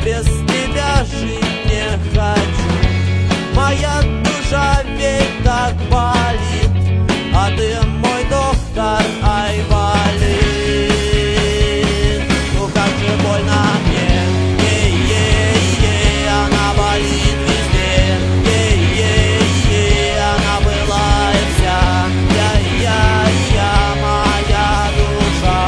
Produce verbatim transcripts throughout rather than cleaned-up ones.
без тебя жить не хочу. Моя душа ведь так болит, а ты мой доктор Айболит. Ну как же больно мне, е-е-е, она болит везде, е-е-е, она была и вся, я-я-я, моя душа.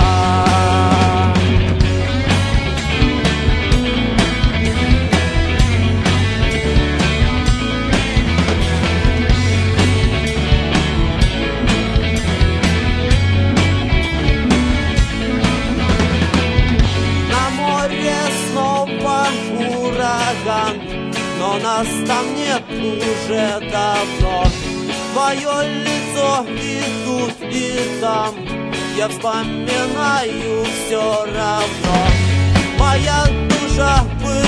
Ураган, но нас там нет уже давно. Твое лицо и тут, и там я вспоминаю все равно. Моя душа